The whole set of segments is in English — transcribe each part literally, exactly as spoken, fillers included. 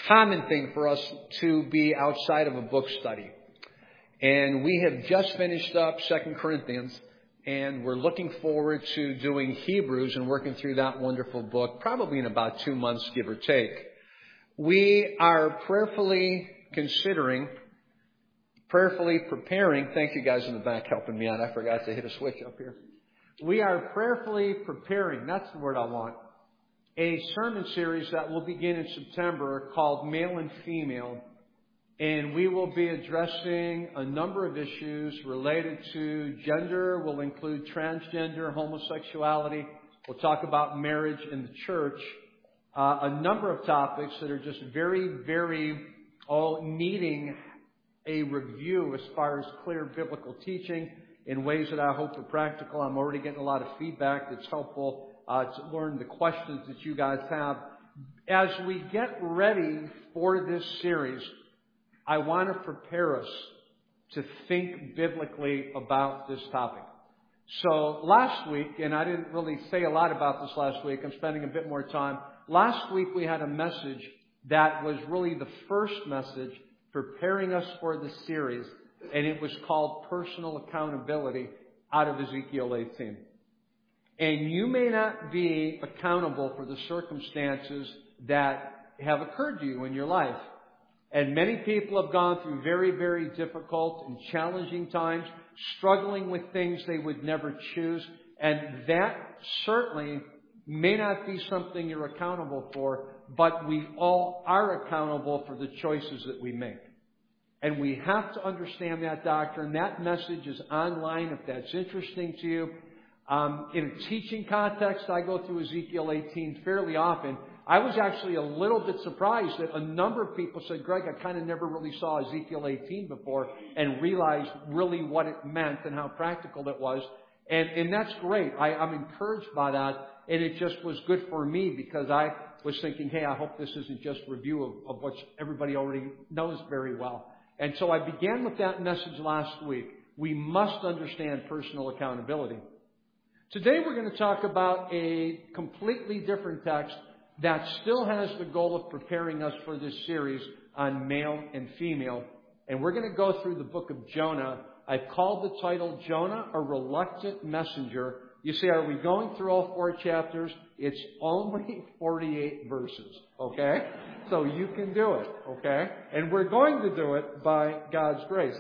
common thing for us to be outside of a book study. And we have just finished up Second Corinthians, and we're looking forward to doing Hebrews and working through that wonderful book, probably in about two months, give or take. We are prayerfully considering, prayerfully preparing, thank you guys in the back helping me out. I forgot to hit a switch up here. We are prayerfully preparing, that's the word I want, a sermon series that will begin in September called Male and Female. And we will be addressing a number of issues related to gender. We'll include transgender, homosexuality. We'll talk about marriage in the church. Uh, a number of topics that are just very, very all needing a review as far as clear biblical teaching in ways that I hope are practical. I'm already getting a lot of feedback that's helpful uh, to learn the questions that you guys have. As we get ready for this series, I want to prepare us to think biblically about this topic. So last week, and I didn't really say a lot about this last week, I'm spending a bit more time. Last week we had a message that was really the first message preparing us for this series, and it was called Personal Accountability out of Ezekiel eighteen. And you may not be accountable for the circumstances that have occurred to you in your life. And many people have gone through very, very difficult and challenging times, struggling with things they would never choose. And that certainly may not be something you're accountable for, but we all are accountable for the choices that we make. And we have to understand that doctrine. That message is online if that's interesting to you. Um, in a teaching context, I go through Ezekiel eighteen fairly often. I was actually a little bit surprised that a number of people said, Greg, I kind of never really saw Ezekiel eighteen before and realized really what it meant and how practical it was. And, and that's great. I, I'm encouraged by that. And it just was good for me because I was thinking, hey, I hope this isn't just a review of, of what everybody already knows very well. And so I began with that message last week. We must understand personal accountability. Today we're going to talk about a completely different text that still has the goal of preparing us for this series on male and female. And we're going to go through the book of Jonah. I've called the title Jonah, a Reluctant Messenger. You say, are we going through all four chapters? It's only forty-eight verses, okay? So you can do it, okay? And we're going to do it by God's grace.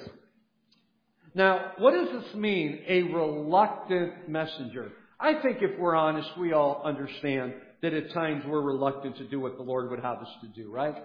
Now, what does this mean, a reluctant messenger? I think if we're honest, we all understand that at times we're reluctant to do what the Lord would have us to do, right?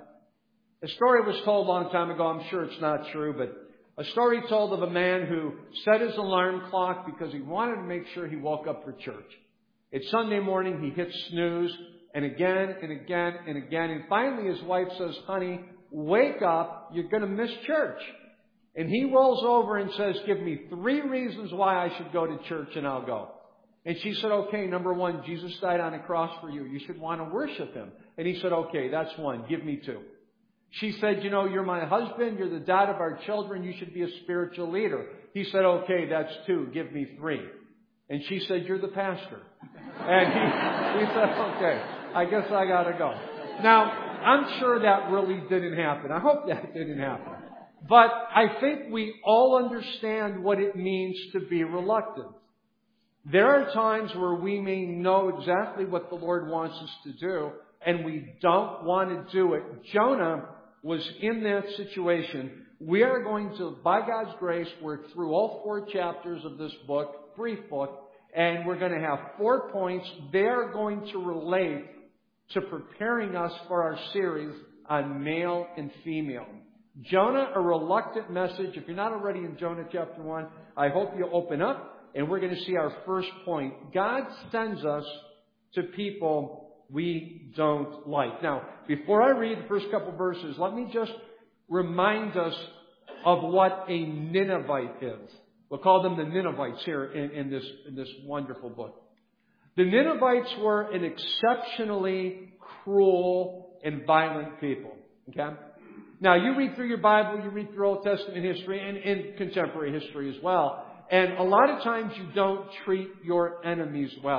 A story was told a long time ago. I'm sure it's not true, but a story told of a man who set his alarm clock because he wanted to make sure he woke up for church. It's Sunday morning. He hits snooze and again and again and again. And finally his wife says, honey, wake up. You're going to miss church. And he rolls over and says, give me three reasons why I should go to church and I'll go. And she said, okay, number one, Jesus died on a cross for you. You should want to worship Him. And he said, okay, that's one. Give me two. She said, you know, you're my husband. You're the dad of our children. You should be a spiritual leader. He said, okay, that's two. Give me three. And she said, you're the pastor. And he, he said, okay, I guess I got to go. Now, I'm sure that really didn't happen. I hope that didn't happen. But I think we all understand what it means to be reluctant. There are times where we may know exactly what the Lord wants us to do, and we don't want to do it. Jonah was in that situation. We are going to, by God's grace, work through all four chapters of this book, brief book, and we're going to have four points. They are going to relate to preparing us for our series on male and female. Jonah, a reluctant message. If you're not already in Jonah chapter one, I hope you'll open up and we're going to see our first point. God sends us to people we don't like. Now, before I read the first couple verses, let me just remind us of what a Ninevite is. We'll call them the Ninevites here in, in this in this wonderful book. The Ninevites were an exceptionally cruel and violent people. Okay? Now, you read through your Bible, you read through Old Testament history and, and contemporary history as well. And a lot of times you don't treat your enemies well.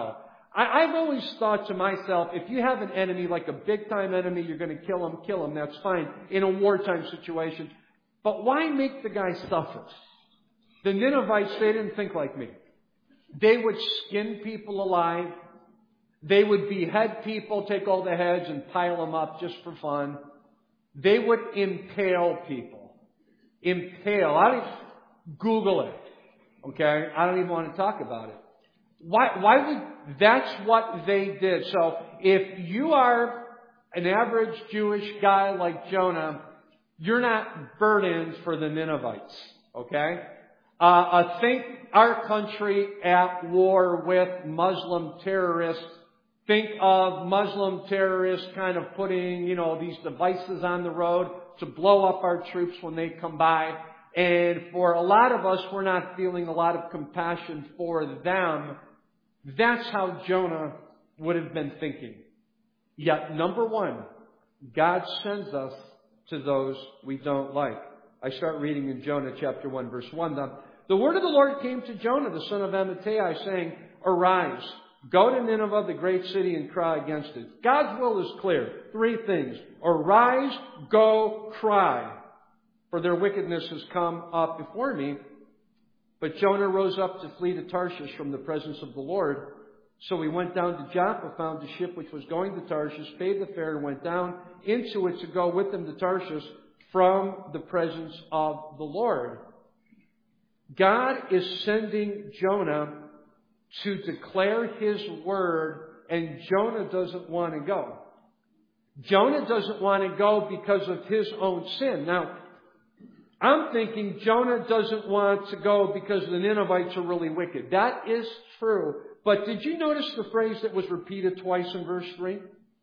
I, I've always thought to myself, if you have an enemy, like a big-time enemy, you're going to kill him, kill him, that's fine in a wartime situation. But why make the guy suffer? The Ninevites, they didn't think like me. They would skin people alive. They would behead people, take all the heads and pile them up just for fun. They would impale people. Impale. I don't Google it. Okay? I don't even want to talk about it. Why, why would, that's what they did. So if you are an average Jewish guy like Jonah, you're not burdened for the Ninevites. Okay? Uh, uh, think our country at war with Muslim terrorists. Think of Muslim terrorists kind of putting, you know, these devices on the road to blow up our troops when they come by. And for a lot of us, we're not feeling a lot of compassion for them. That's how Jonah would have been thinking. Yet, number one, God sends us to those we don't like. I start reading in Jonah chapter one, verse one. The, the word of the Lord came to Jonah, the son of Amittai, saying, "Arise, go to Nineveh, the great city, and cry against it." God's will is clear. Three things. Arise, go, cry. For their wickedness has come up before me. But Jonah rose up to flee to Tarshish from the presence of the Lord. So he went down to Joppa, found a ship which was going to Tarshish, paid the fare, and went down into it to go with them to Tarshish from the presence of the Lord. God is sending Jonah to declare His word, and Jonah doesn't want to go. Jonah doesn't want to go because of his own sin. Now, I'm thinking Jonah doesn't want to go because the Ninevites are really wicked. That is true. But did you notice the phrase that was repeated twice in verse three?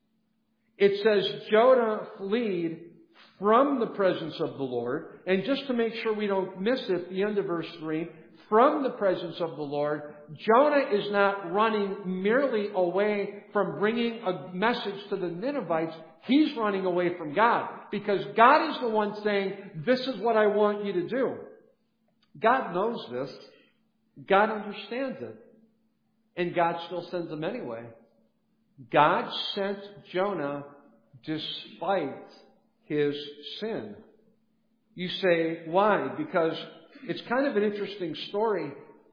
It says, Jonah fled from the presence of the Lord. And just to make sure we don't miss it, at the end of verse three, from the presence of the Lord, Jonah is not running merely away from bringing a message to the Ninevites. He's running away from God, because God is the one saying, this is what I want you to do. God knows this. God understands it. And God still sends him anyway. God sent Jonah despite his sin. You say, why? Because it's kind of an interesting story.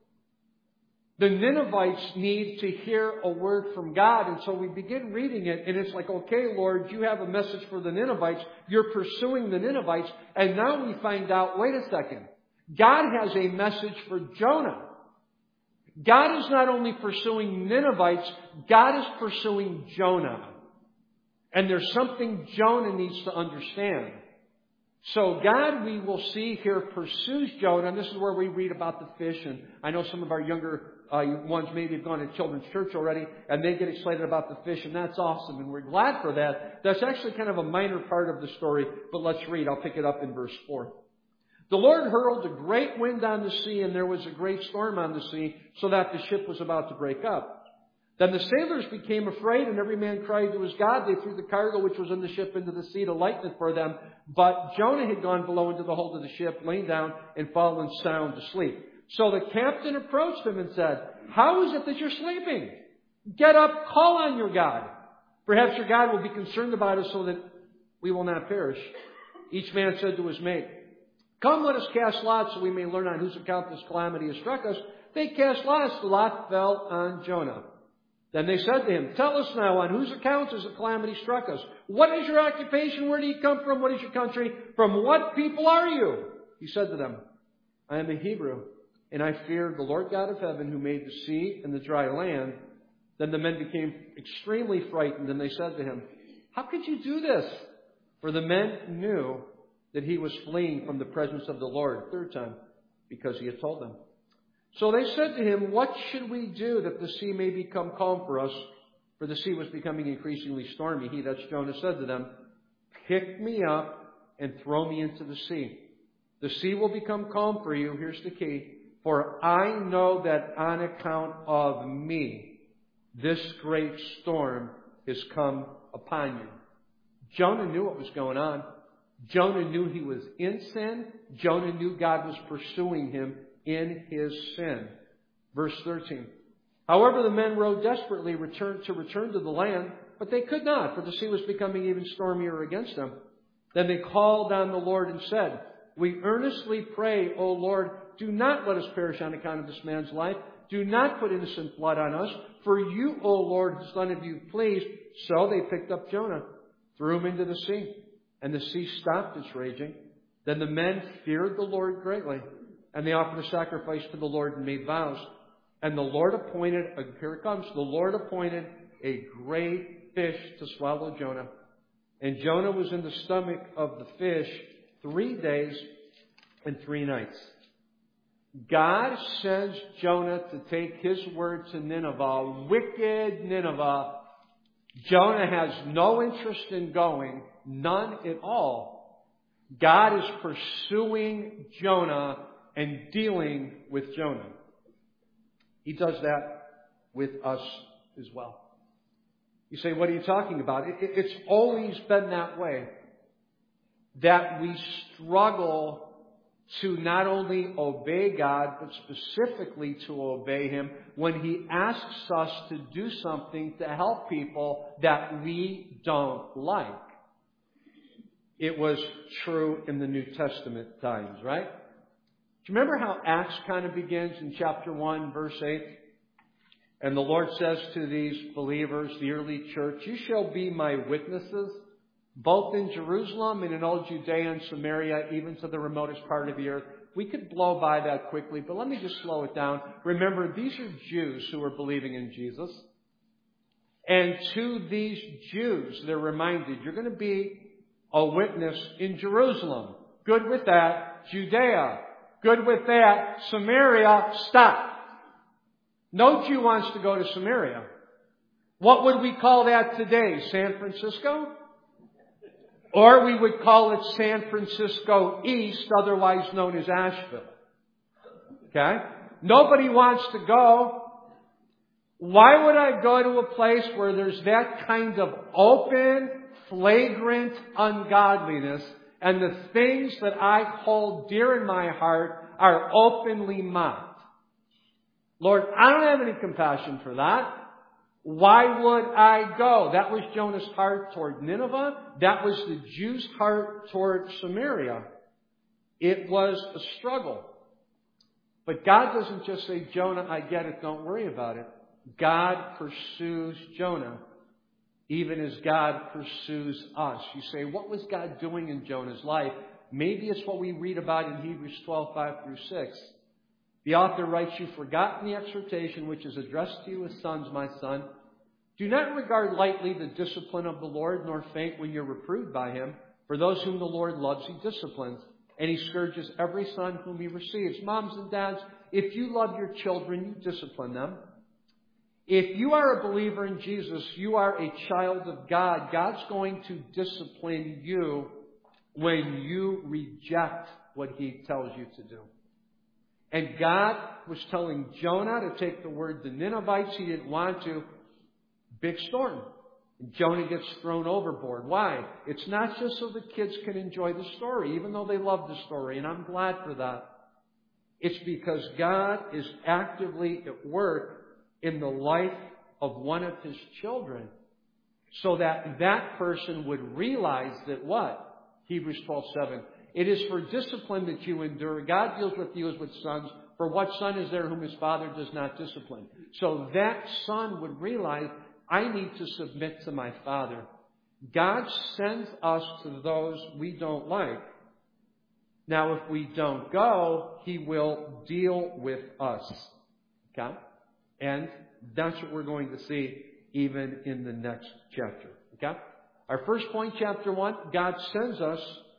The Ninevites need to hear a word from God. And so we begin reading it, and it's like, okay, Lord, you have a message for the Ninevites. You're pursuing the Ninevites. And now we find out, wait a second. God has a message for Jonah. God is not only pursuing Ninevites, God is pursuing Jonah. And there's something Jonah needs to understand. So God, we will see here, pursues Jonah. And this is where we read about the fish. And I know some of our younger uh, ones maybe have gone to children's church already, and they get excited about the fish, and that's awesome. And we're glad for that. That's actually kind of a minor part of the story. But let's read. I'll pick it up in verse four. The Lord hurled a great wind on the sea, and there was a great storm on the sea, so that the ship was about to break up. Then the sailors became afraid, and every man cried to his God. They threw the cargo which was in the ship into the sea to lighten it for them. But Jonah had gone below into the hold of the ship, lain down, and fallen sound asleep. So the captain approached him and said, how is it that you're sleeping? Get up, call on your God. Perhaps your God will be concerned about us so that we will not perish. Each man said to his mate, come, let us cast lots so we may learn on whose account this calamity has struck us. They cast lots. The lot fell on Jonah. Then they said to him, tell us now, on whose account has the calamity struck us? What is your occupation? Where do you come from? What is your country? From what people are you? He said to them, I am a Hebrew, and I fear the Lord God of heaven, who made the sea and the dry land. Then the men became extremely frightened, and they said to him, how could you do this? For the men knew that he was fleeing from the presence of the Lord, third time, because he had told them. So they said to him, what should we do that the sea may become calm for us? For the sea was becoming increasingly stormy. He, that's Jonah, said to them, pick me up and throw me into the sea. The sea will become calm for you. Here's the key. For I know that on account of me, this great storm has come upon you. Jonah knew what was going on. Jonah knew he was in sin. Jonah knew God was pursuing him in his sin. Verse thirteen. However, the men rowed desperately return, to return to the land, but they could not, for the sea was becoming even stormier against them. Then they called on the Lord and said, "We earnestly pray, O Lord, do not let us perish on account of this man's life. Do not put innocent blood on us. For you, O Lord, has done as you pleased." So they picked up Jonah, threw him into the sea, and the sea stopped its raging. Then the men feared the Lord greatly, and they offered a sacrifice to the Lord and made vows. And the Lord appointed, here it comes, the Lord appointed a great fish to swallow Jonah. And Jonah was in the stomach of the fish three days and three nights. God sends Jonah to take his word to Nineveh, wicked Nineveh. Jonah has no interest in going, none at all. God is pursuing Jonah and dealing with Jonah. He does that with us as well. You say, what are you talking about? It, it, it's always been that way. That we struggle to not only obey God, but specifically to obey Him when He asks us to do something to help people that we don't like. It was true in the New Testament times, right? Do you remember how Acts kind of begins in chapter one, verse eight? And the Lord says to these believers, the early church, "You shall be my witnesses, both in Jerusalem and in all Judea and Samaria, even to the remotest part of the earth." We could blow by that quickly, but let me just slow it down. Remember, these are Jews who are believing in Jesus. And to these Jews, they're reminded, you're going to be a witness in Jerusalem. Good with that. Judea. Good with that. Samaria. Stop. No Jew wants to go to Samaria. What would we call that today? San Francisco? Or we would call it San Francisco East, otherwise known as Asheville. Okay? Nobody wants to go. Why would I go to a place where there's that kind of open, flagrant ungodliness, and the things that I hold dear in my heart are openly mocked? Lord, I don't have any compassion for that. Why would I go? That was Jonah's heart toward Nineveh. That was the Jews' heart toward Samaria. It was a struggle. But God doesn't just say, "Jonah, I get it, don't worry about it." God pursues Jonah, even as God pursues us. You say, what was God doing in Jonah's life? Maybe it's what we read about in Hebrews twelve, five through six. The author writes, "You've forgotten the exhortation which is addressed to you as sons, my son. Do not regard lightly the discipline of the Lord, nor faint when you're reproved by Him. For those whom the Lord loves, He disciplines, and He scourges every son whom He receives." Moms and dads, if you love your children, you discipline them. If you are a believer in Jesus, you are a child of God. God's going to discipline you when you reject what He tells you to do. And God was telling Jonah to take the word to Ninevites. He didn't want to. Big storm. And Jonah gets thrown overboard. Why? It's not just so the kids can enjoy the story, even though they love the story, and I'm glad for that. It's because God is actively at work in the life of one of His children, so that that person would realize that what? Hebrews twelve seven. It is for discipline that you endure. God deals with you as with sons. For what son is there whom his father does not discipline? So that son would realize, I need to submit to my Father. God sends us to those we don't like. Now, if we don't go, He will deal with us. Okay? And that's what we're going to see even in the next chapter. Okay? Our first point, chapter one, God sends us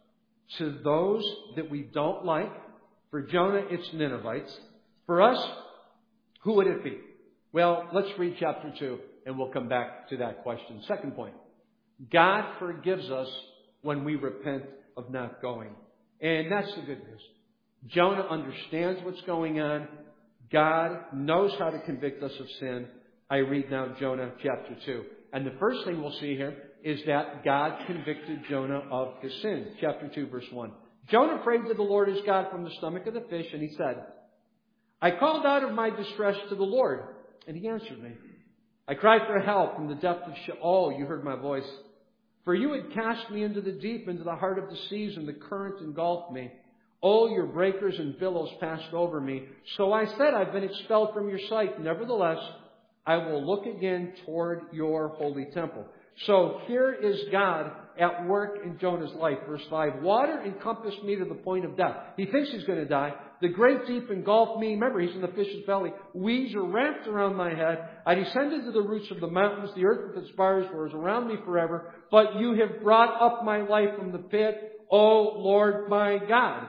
to those that we don't like. For Jonah, it's Ninevites. For us, who would it be? Well, let's read chapter two, and we'll come back to that question. Second point, God forgives us when we repent of not going. And that's the good news. Jonah understands what's going on. God knows how to convict us of sin. I read now Jonah chapter two. And the first thing we'll see here is that God convicted Jonah of his sin. Chapter two, verse one. Jonah prayed to the Lord his God from the stomach of the fish, and he said, I called out of my distress to the Lord, And He answered me. I cried for help from the depth of Sheol. You heard my voice. For you had cast me into the deep, into the heart of the seas, and the current engulfed me. All your breakers and billows passed over me. So I said, I've been expelled from your sight. Nevertheless, I will look again toward your holy temple. So here is God at work in Jonah's life. Verse five, water encompassed me to the point of death. He thinks he's going to die. The great deep engulfed me. Remember, he's in the fish's belly. Weeds are wrapped around my head. I descended to the roots of the mountains. The earth with its bars was around me forever. But you have brought up my life from the pit, O Lord my God.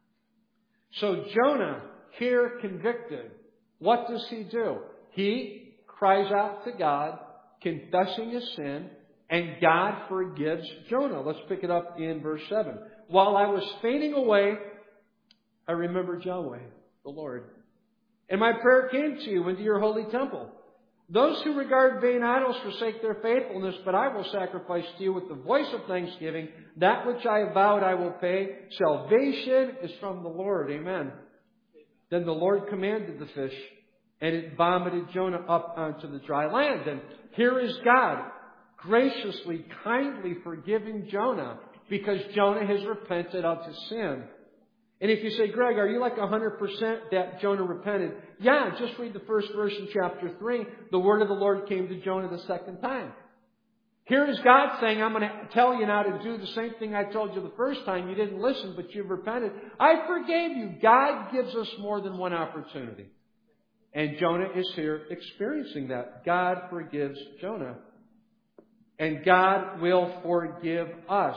So Jonah, here convicted, what does he do? He cries out to God, confessing his sin, and God forgives Jonah. Let's pick it up in verse seven. While I was fainting away, I remembered Yahweh, the Lord. And my prayer came to you into your holy temple. Those who regard vain idols forsake their faithfulness, but I will sacrifice to you with the voice of thanksgiving. That which I have vowed I will pay. Salvation is from the Lord. Amen. Then the Lord commanded the fish, and it vomited Jonah up onto the dry land. And here is God graciously, kindly forgiving Jonah because Jonah has repented of his sin. And if you say, Greg, are you like one hundred percent that Jonah repented? Yeah, just read the first verse in chapter three. The word of the Lord came to Jonah the second time. Here is God saying, I'm going to tell you now to do the same thing I told you the first time. You didn't listen, but you've repented. I forgave you. God gives us more than one opportunity. And Jonah is here experiencing that. God forgives Jonah. And God will forgive us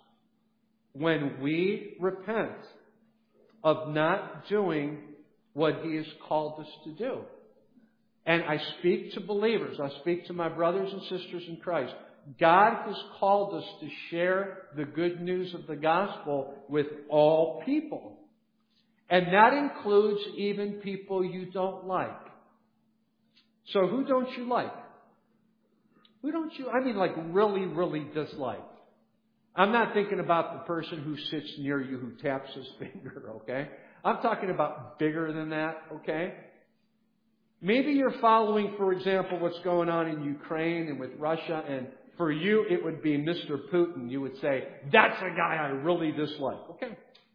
when we repent of not doing what He has called us to do. And I speak to believers. I speak to my brothers and sisters in Christ. God has called us to share the good news of the gospel with all people. And that includes even people you don't like. So who don't you like? Who don't you, I mean like really, really dislike? I'm not thinking about the person who sits near you who taps his finger, okay? I'm talking about bigger than that, okay? Maybe you're following, for example, what's going on in Ukraine and with Russia, and for you it would be Mister Putin. You would say, that's a guy I really dislike, okay?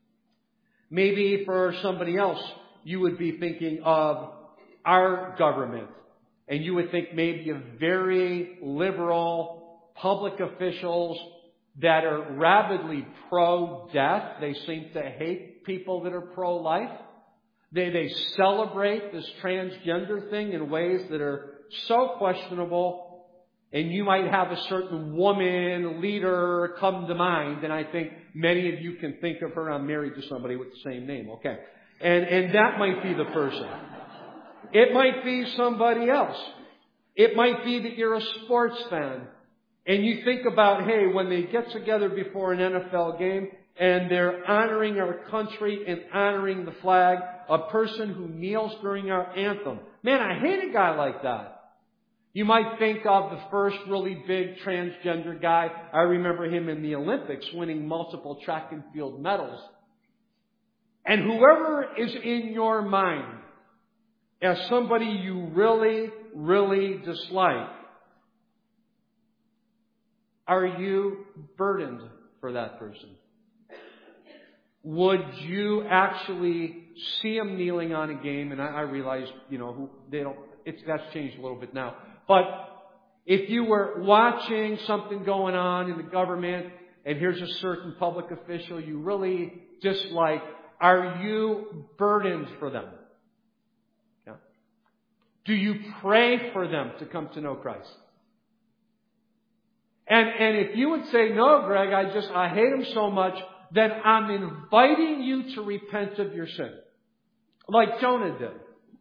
Maybe for somebody else, you would be thinking of our government, and you would think maybe of very liberal public officials that are rabidly pro-death. They seem to hate people that are pro-life. They, they celebrate this transgender thing in ways that are so questionable. And you might have a certain woman leader come to mind. And I think many of you can think of her. I'm married to somebody with the same name. Okay. And, and that might be the person. It might be somebody else. It might be that you're a sports fan. And you think about, hey, when they get together before an N F L game and they're honoring our country and honoring the flag, a person who kneels during our anthem. Man, I hate a guy like that. You might think of the first really big transgender guy. I remember him in the Olympics winning multiple track and field medals. And whoever is in your mind as somebody you really, really dislike, are you burdened for that person? Would you actually see them kneeling on a game? And I, I realize, you know, who they don't. It's that's changed a little bit now. But if you were watching something going on in the government, and here's a certain public official you really dislike, are you burdened for them? Yeah. Do you pray for them to come to know Christ? And, and if you would say, no, Greg, I just, I hate him so much, then I'm inviting you to repent of your sin. Like Jonah did.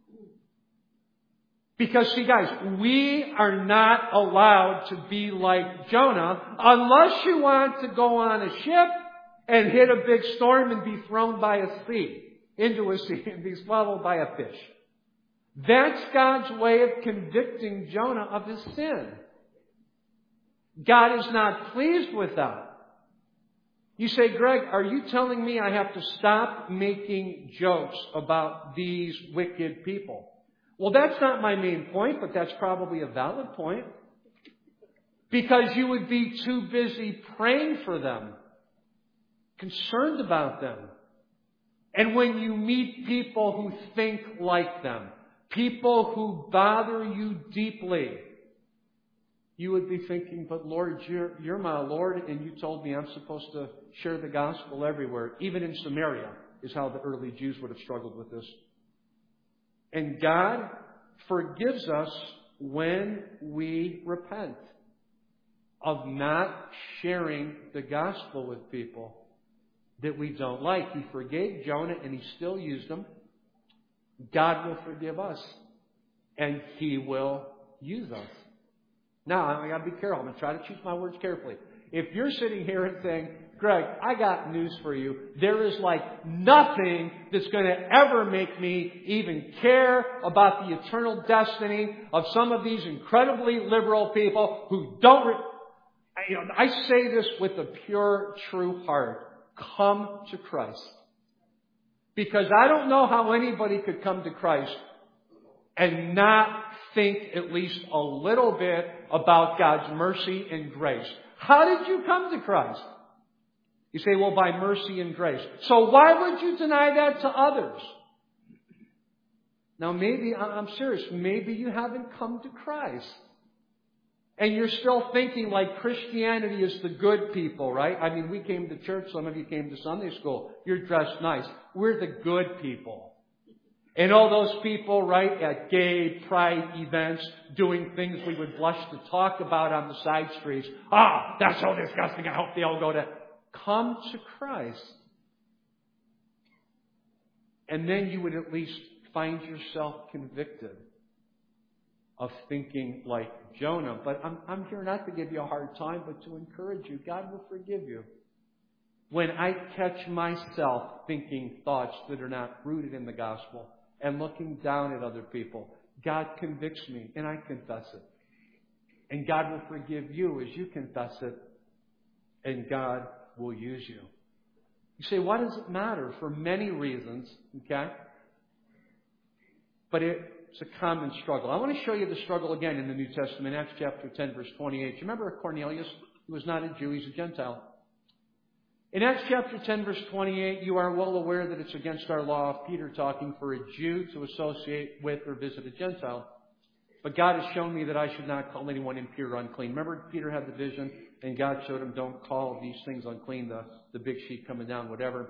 Because see guys, we are not allowed to be like Jonah unless you want to go on a ship and hit a big storm and be thrown by a sea, into a sea and be swallowed by a fish. That's God's way of convicting Jonah of his sin. God is not pleased with that. You say, Greg, are you telling me I have to stop making jokes about these wicked people? Well, that's not my main point, but that's probably a valid point. Because you would be too busy praying for them, concerned about them. And when you meet people who think like them, people who bother you deeply, you would be thinking, but Lord, you're, you're my Lord, and you told me I'm supposed to share the gospel everywhere. Even in Samaria is how the early Jews would have struggled with this. And God forgives us when we repent of not sharing the gospel with people that we don't like. He forgave Jonah and He still used him. God will forgive us and He will use us. Now, I got to be careful. I'm going to try to choose my words carefully. If you're sitting here and saying, Greg, I got news for you. There is like nothing that's going to ever make me even care about the eternal destiny of some of these incredibly liberal people who don't... Re- you know, I say this with a pure, true heart. Come to Christ. Because I don't know how anybody could come to Christ and not think at least a little bit about God's mercy and grace. How did you come to Christ? You say, well, by mercy and grace. So why would you deny that to others? Now maybe, I'm serious, maybe you haven't come to Christ. And you're still thinking like Christianity is the good people, right? I mean, we came to church, some of you came to Sunday school. You're dressed nice. We're the good people. And all those people, right, at gay pride events, doing things we would blush to talk about on the side streets. Ah, that's so disgusting. I hope they all go to... Come to Christ. And then you would at least find yourself convicted of thinking like Jonah. But I'm, I'm here not to give you a hard time, but to encourage you. God will forgive you. When I catch myself thinking thoughts that are not rooted in the gospel and looking down at other people, God convicts me and I confess it. And God will forgive you as you confess it. And God will use you. You say, why does it matter? For many reasons, okay? But it's a common struggle. I want to show you the struggle again in the New Testament, Acts chapter ten, verse twenty-eight. Do you remember Cornelius? He was not a Jew, he's a Gentile. In Acts chapter ten, verse twenty-eight, you are well aware that it's against our law, Peter talking, for a Jew to associate with or visit a Gentile. But God has shown me that I should not call anyone impure or unclean. Remember, Peter had the vision, and God showed him, don't call these things unclean, the, the big sheet coming down, whatever.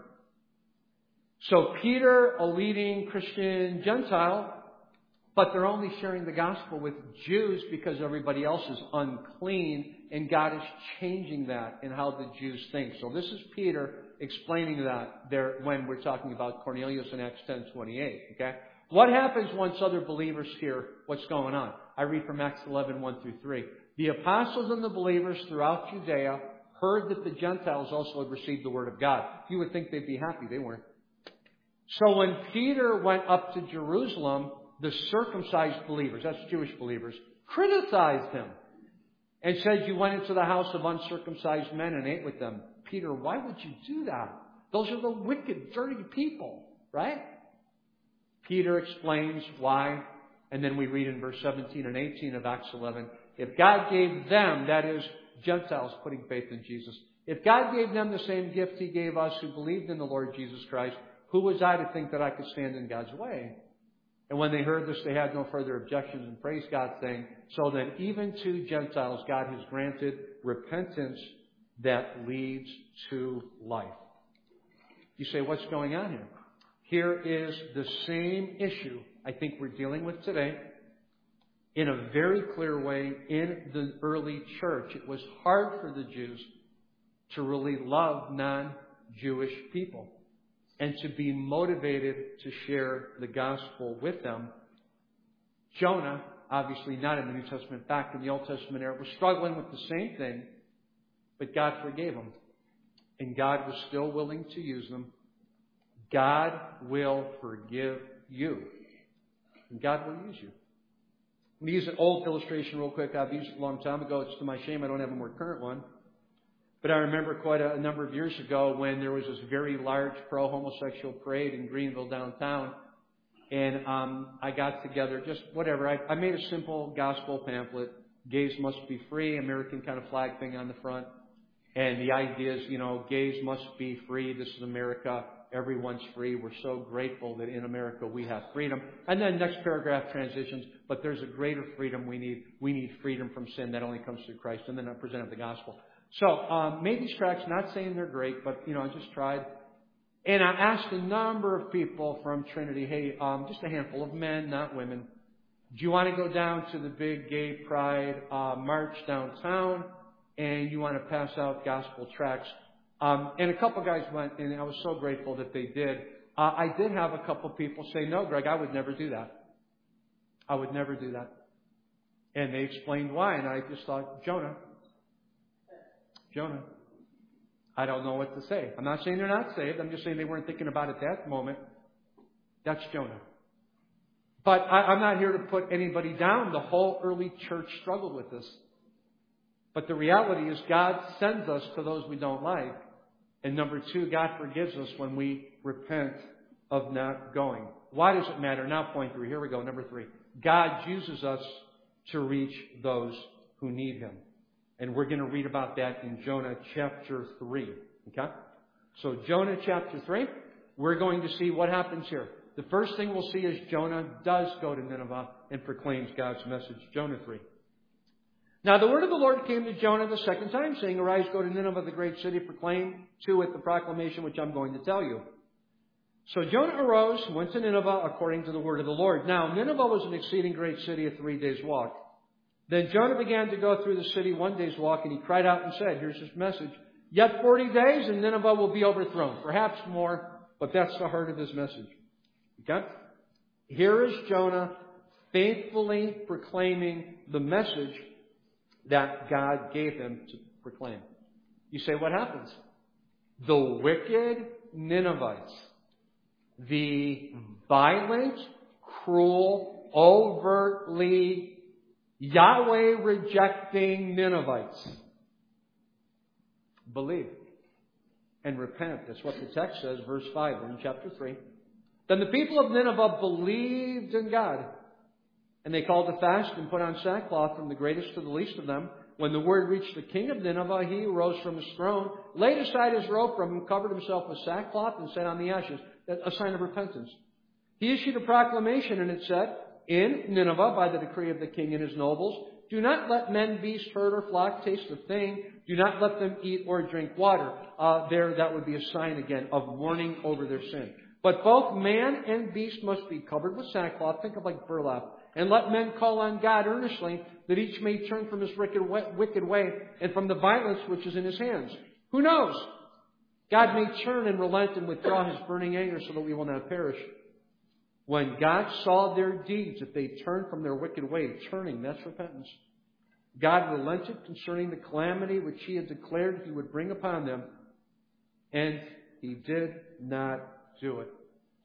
So Peter, a leading Christian Gentile, but they're only sharing the gospel with Jews because everybody else is unclean, and God is changing that in how the Jews think. So this is Peter explaining that there when we're talking about Cornelius in Acts ten twenty-eight. Okay? What happens once other believers hear what's going on? I read from Acts eleven, one through three. The apostles and the believers throughout Judea heard that the Gentiles also had received the word of God. You would think they'd be happy. They weren't. So when Peter went up to Jerusalem, the circumcised believers, that's Jewish believers, criticized him and said, you went into the house of uncircumcised men and ate with them. Peter, why would you do that? Those are the wicked, dirty people, right? Peter explains why, and then we read in verse seventeen and eighteen of Acts eleven, if God gave them, that is, Gentiles putting faith in Jesus, if God gave them the same gift He gave us who believed in the Lord Jesus Christ, who was I to think that I could stand in God's way? And when they heard this, they had no further objections and praised God, saying, so then even to Gentiles God has granted repentance that leads to life. You say, what's going on here? Here is the same issue I think we're dealing with today in a very clear way in the early church. It was hard for the Jews to really love non-Jewish people and to be motivated to share the gospel with them. Jonah, obviously not in the New Testament, back in the Old Testament era, was struggling with the same thing, but God forgave him. And God was still willing to use them. God will forgive you. And God will use you. Let me use an old illustration real quick. I've used it a long time ago. It's to my shame I don't have a more current one. But I remember quite a, a number of years ago when there was this very large pro-homosexual parade in Greenville downtown. And um, I got together just whatever. I, I made a simple gospel pamphlet. Gays must be free, American kind of flag thing on the front. And the idea is, you know, gays must be free. This is America. Everyone's free. We're so grateful that in America we have freedom. And then next paragraph transitions, but there's a greater freedom we need. We need freedom from sin that only comes through Christ. And then I presented the gospel. So um, made these tracts, not saying they're great, but, you know, I just tried. And I asked a number of people from Trinity, hey, um, just a handful of men, not women, do you want to go down to the big gay pride uh, march downtown and you want to pass out gospel tracts? Um, and a couple guys went, and I was so grateful that they did. Uh, I did have a couple people say, no, Greg, I would never do that. I would never do that. And they explained why, and I just thought, Jonah, Jonah. I don't know what to say. I'm not saying they're not saved. I'm just saying they weren't thinking about it at that moment. That's Jonah. But I, I'm not here to put anybody down. The whole early church struggled with this. But the reality is God sends us to those we don't like. And number two, God forgives us when we repent of not going. Why does it matter? Now point three. Here we go. Number three. God uses us to reach those who need Him. And we're going to read about that in Jonah chapter three. Okay? So Jonah chapter three, we're going to see what happens here. The first thing we'll see is Jonah does go to Nineveh and proclaims God's message. Jonah three. Now the word of the Lord came to Jonah the second time, saying, Arise, go to Nineveh, the great city, proclaim to it the proclamation which I'm going to tell you. So Jonah arose, went to Nineveh according to the word of the Lord. Now Nineveh was an exceeding great city, a three days' walk. Then Jonah began to go through the city one day's walk, and he cried out and said, here's his message, yet forty days and Nineveh will be overthrown. Perhaps more, but that's the heart of his message. Okay? Here is Jonah faithfully proclaiming the message that God gave him to proclaim. You say, what happens? The wicked Ninevites, the violent, cruel, overtly Yahweh-rejecting Ninevites believe and repent. That's what the text says, verse five in chapter three. Then the people of Nineveh believed in God, and they called to fast and put on sackcloth from the greatest to the least of them. When the word reached the king of Nineveh, he rose from his throne, laid aside his robe from him, covered himself with sackcloth, and sat on the ashes, a sign of repentance. He issued a proclamation, and it said, in Nineveh, by the decree of the king and his nobles, do not let men, beast, herd, or flock taste a thing. Do not let them eat or drink water. Uh, there, that would be a sign again of mourning over their sin. But both man and beast must be covered with sackcloth. Think of like burlap. And let men call on God earnestly, that each may turn from his wicked way and from the violence which is in his hands. Who knows? God may turn and relent and withdraw his burning anger so that we will not perish. When God saw their deeds, if they turned from their wicked way, turning, that's repentance. God relented concerning the calamity which he had declared he would bring upon them, and he did not do it.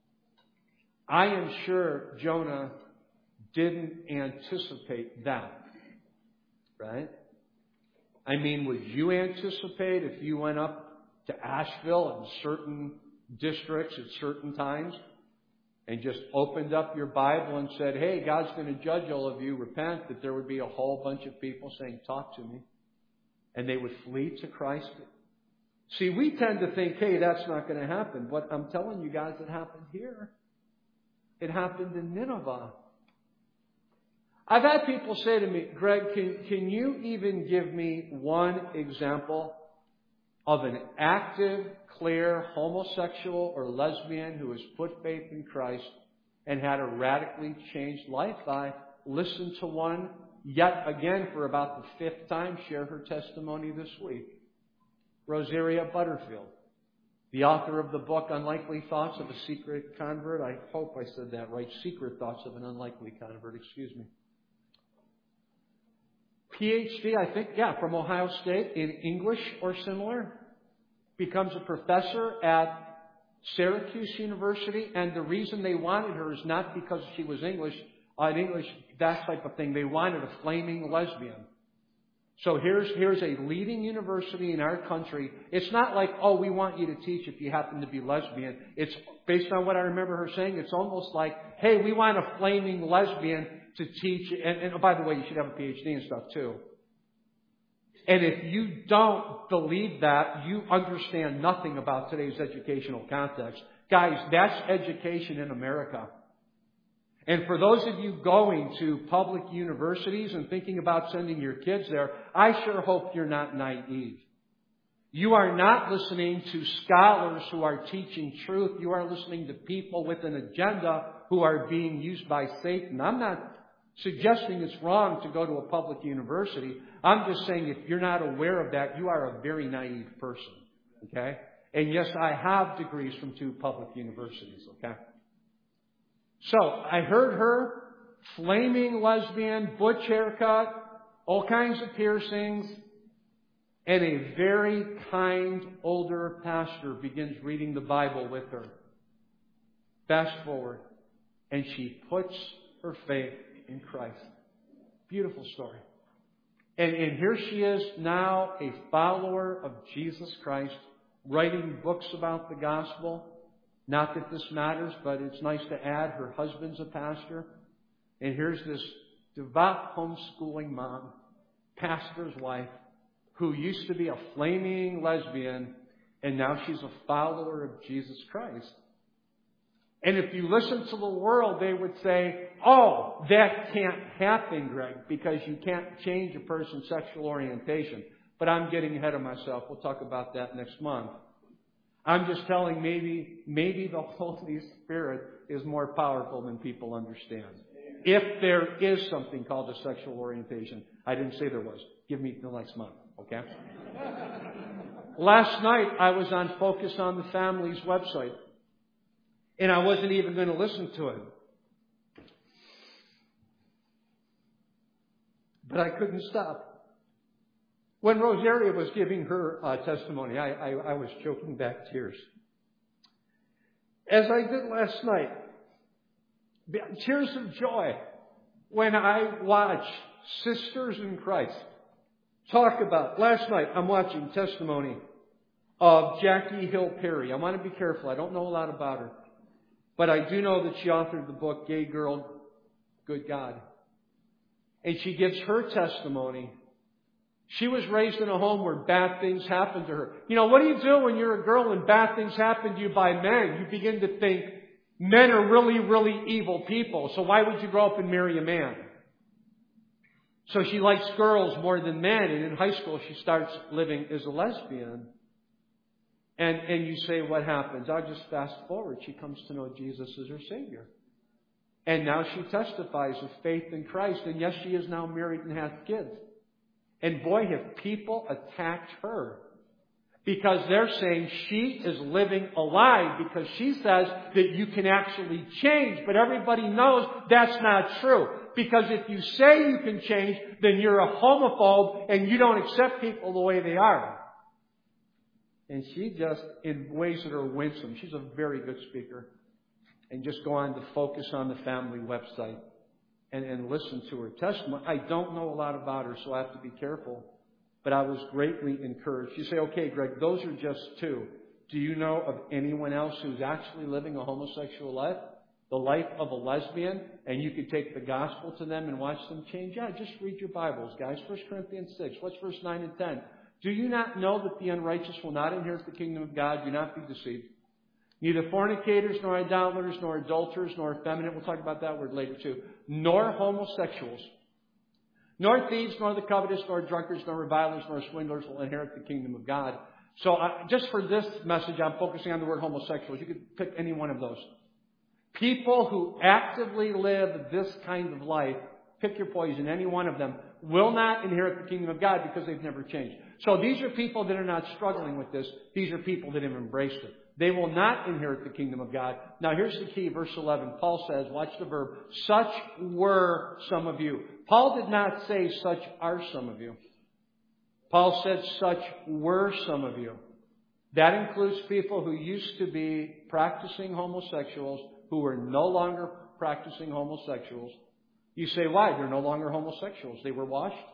I am sure Jonah didn't anticipate that, right? I mean, would you anticipate if you went up to Asheville in certain districts at certain times and just opened up your Bible and said, hey, God's going to judge all of you, repent, that there would be a whole bunch of people saying, talk to me, and they would flee to Christ? See, we tend to think, hey, that's not going to happen. But I'm telling you guys, it happened here. It happened in Nineveh. I've had people say to me, Greg, can, can you even give me one example of an active, clear homosexual or lesbian who has put faith in Christ and had a radically changed life? I listened to one yet again for about the fifth time share her testimony this week. Rosaria Butterfield, the author of the book Unlikely Thoughts of a Secret Convert. I hope I said that right. Secret Thoughts of an Unlikely Convert, excuse me. P H D, I think, yeah, from Ohio State in English or similar. Becomes a professor at Syracuse University. And the reason they wanted her is not because she was English, uh, in English, that type of thing. They wanted a flaming lesbian. So here's, here's a leading university in our country. It's not like, oh, we want you to teach if you happen to be lesbian. It's based on what I remember her saying. It's almost like, hey, we want a flaming lesbian to teach. And, and oh, by the way, you should have a P H D and stuff too. And if you don't believe that, you understand nothing about today's educational context. Guys, that's education in America. And for those of you going to public universities and thinking about sending your kids there, I sure hope you're not naive. You are not listening to scholars who are teaching truth. You are listening to people with an agenda who are being used by Satan. I'm not suggesting it's wrong to go to a public university. I'm just saying if you're not aware of that, you are a very naive person. Okay? And yes, I have degrees from two public universities. Okay? So, I heard her, flaming lesbian, butch haircut, all kinds of piercings, and a very kind older pastor begins reading the Bible with her. Fast forward, and she puts her faith in Christ. Beautiful story. And, and here she is now, a follower of Jesus Christ, writing books about the gospel. Not that this matters, but it's nice to add her husband's a pastor. And here's this devout homeschooling mom, pastor's wife, who used to be a flaming lesbian, and now she's a follower of Jesus Christ. And if you listen to the world, they would say, oh, that can't happen, Greg, because you can't change a person's sexual orientation. But I'm getting ahead of myself. We'll talk about that next month. I'm just telling maybe, maybe the Holy Spirit is more powerful than people understand. If there is something called a sexual orientation. I didn't say there was. Give me till next month, okay? Last night, I was on Focus on the Family's website. And I wasn't even going to listen to it. But I couldn't stop. When Rosaria was giving her uh, testimony, I, I, I was choking back tears. As I did last night, tears of joy when I watch sisters in Christ talk about. Last night, I'm watching testimony of Jackie Hill Perry. I want to be careful. I don't know a lot about her. But I do know that she authored the book, Gay Girl, Good God. And she gives her testimony. She was raised in a home where bad things happened to her. You know, what do you do when you're a girl and bad things happen to you by men? You begin to think men are really, really evil people. So why would you grow up and marry a man? So she likes girls more than men. And in high school, she starts living as a lesbian. And, and you say, what happens? I'll just fast forward. She comes to know Jesus as her Savior. And now she testifies of faith in Christ. And yes, she is now married and has kids. And boy, have people attacked her. Because they're saying she is living a lie. Because she says that you can actually change. But everybody knows that's not true. Because if you say you can change, then you're a homophobe and you don't accept people the way they are. And she just, in ways that are winsome, she's a very good speaker. And just go on to Focus on the Family website and, and listen to her testimony. I don't know a lot about her, so I have to be careful. But I was greatly encouraged. You say, okay, Greg, those are just two. Do you know of anyone else who's actually living a homosexual life? The life of a lesbian? And you could take the gospel to them and watch them change? Yeah, just read your Bibles, guys. First Corinthians six. What's verse nine and ten? Do you not know that the unrighteous will not inherit the kingdom of God? Do not be deceived. Neither fornicators, nor idolaters, nor adulterers, nor effeminate, we'll talk about that word later too, nor homosexuals, nor thieves, nor the covetous, nor drunkards, nor revilers, nor swindlers will inherit the kingdom of God. So uh, just for this message, I'm focusing on the word homosexuals. You could pick any one of those. People who actively live this kind of life, pick your poison, any one of them, will not inherit the kingdom of God because they've never changed. So these are people that are not struggling with this. These are people that have embraced it. They will not inherit the kingdom of God. Now here's the key, verse eleven. Paul says, watch the verb, such were some of you. Paul did not say such are some of you. Paul said such were some of you. That includes people who used to be practicing homosexuals, who are no longer practicing homosexuals. You say, why? They're no longer homosexuals. They were washed.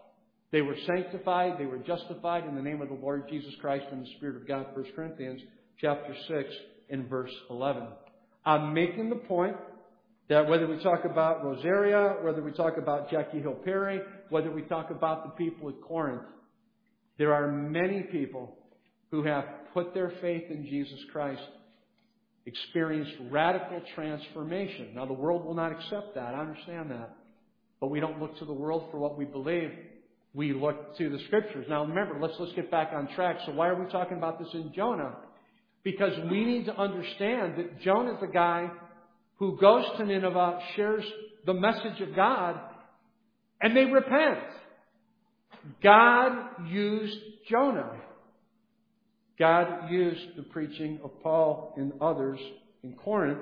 They were sanctified, they were justified in the name of the Lord Jesus Christ and the Spirit of God. First Corinthians chapter six and verse eleven. I'm making the point that whether we talk about Rosaria, whether we talk about Jackie Hill Perry, whether we talk about the people at Corinth, there are many people who have put their faith in Jesus Christ, experienced radical transformation. Now, the world will not accept that. I understand that. But we don't look to the world for what we believe. We look to the Scriptures. Now, remember, let's, let's get back on track. So why are we talking about this in Jonah? Because we need to understand that Jonah is the guy who goes to Nineveh, shares the message of God, and they repent. God used Jonah. God used the preaching of Paul and others in Corinth.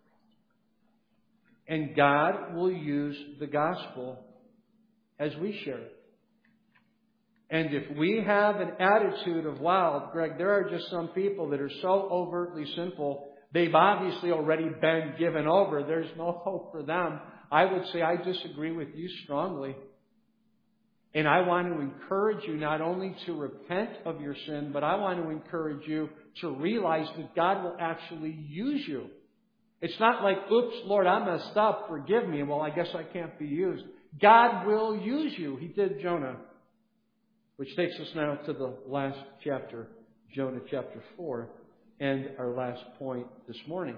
And God will use the gospel as we share it. And if we have an attitude of, wow, Greg, there are just some people that are so overtly sinful, they've obviously already been given over. There's no hope for them. I would say I disagree with you strongly. And I want to encourage you not only to repent of your sin, but I want to encourage you to realize that God will actually use you. It's not like, oops, Lord, I messed up. Forgive me. Well, I guess I can't be used. God will use you. He did Jonah. Which takes us now to the last chapter, Jonah chapter four, and our last point this morning.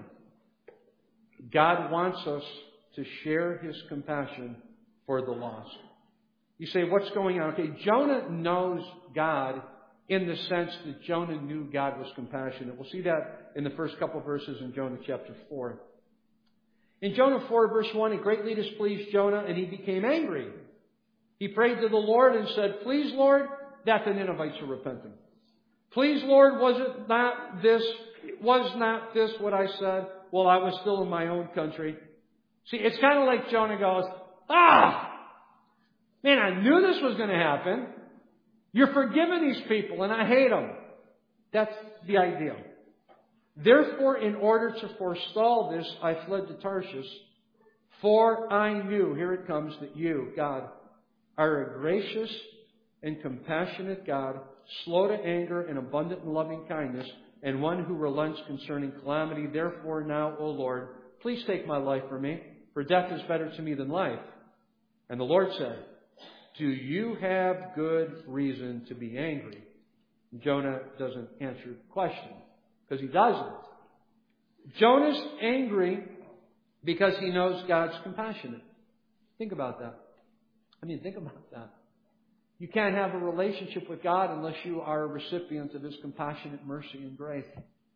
God wants us to share His compassion for the lost. You say, what's going on? Okay, Jonah knows God in the sense that Jonah knew God was compassionate. We'll see that in the first couple of verses in Jonah chapter four. In Jonah four, verse one, it greatly displeased Jonah, and he became angry. He prayed to the Lord and said, please, Lord, that the Ninevites are repenting. Please, Lord, was it not this, was not this what I said while I was still in my own country? See, it's kind of like Jonah goes, ah, man, I knew this was going to happen. You're forgiving these people, and I hate them. That's the idea. Therefore, in order to forestall this, I fled to Tarshish, for I knew, here it comes, that you, God, are a gracious and compassionate God, slow to anger and abundant in loving kindness, and one who relents concerning calamity. Therefore now, O Lord, please take my life from me, for death is better to me than life. And the Lord said, do you have good reason to be angry? Jonah doesn't answer the question, because he doesn't. Jonah's angry because he knows God's compassionate. Think about that. I mean, think about that. You can't have a relationship with God unless you are a recipient of His compassionate mercy and grace.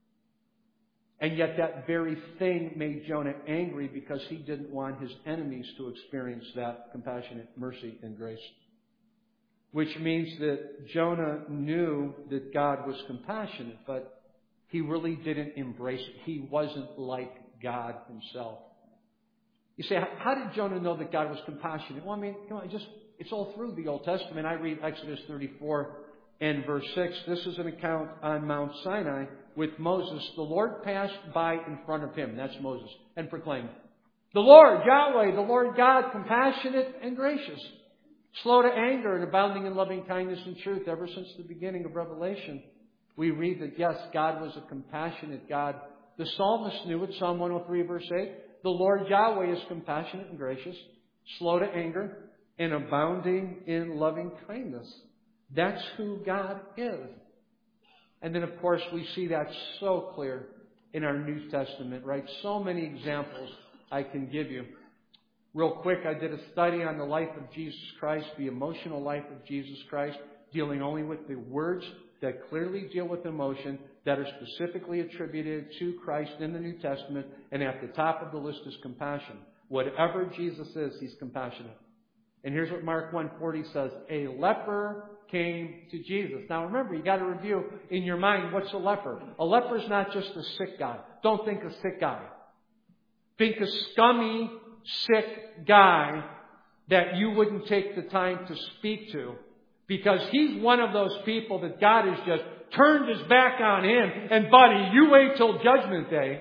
And yet that very thing made Jonah angry because he didn't want his enemies to experience that compassionate mercy and grace. Which means that Jonah knew that God was compassionate, but he really didn't embrace it. He wasn't like God Himself. You say, how did Jonah know that God was compassionate? Well, I mean, come on, just it's all through the Old Testament. I read Exodus thirty-four and verse six. This is an account on Mount Sinai with Moses. The Lord passed by in front of him, that's Moses, and proclaimed, the Lord, Yahweh, the Lord God, compassionate and gracious, slow to anger and abounding in loving kindness and truth. Ever since the beginning of Revelation, we read that, yes, God was a compassionate God. The psalmist knew it, Psalm one oh three, verse eight. The Lord Yahweh is compassionate and gracious, slow to anger, and abounding in loving kindness. That's who God is. And then, of course, we see that so clear in our New Testament, right? So many examples I can give you. Real quick, I did a study on the life of Jesus Christ, the emotional life of Jesus Christ, dealing only with the words that clearly deal with emotion, that are specifically attributed to Christ in the New Testament. And at the top of the list is compassion. Whatever Jesus is, He's compassionate. And here's what Mark one forty says. A leper came to Jesus. Now remember, you got to review in your mind, what's a leper? A leper is not just a sick guy. Don't think a sick guy. Think a scummy, sick guy that you wouldn't take the time to speak to, because he's one of those people that God has just turned His back on him. And buddy, you wait till Judgment Day.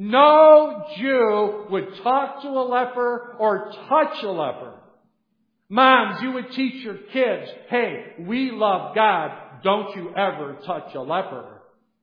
No Jew would talk to a leper or touch a leper. Moms, you would teach your kids, hey, we love God. Don't you ever touch a leper.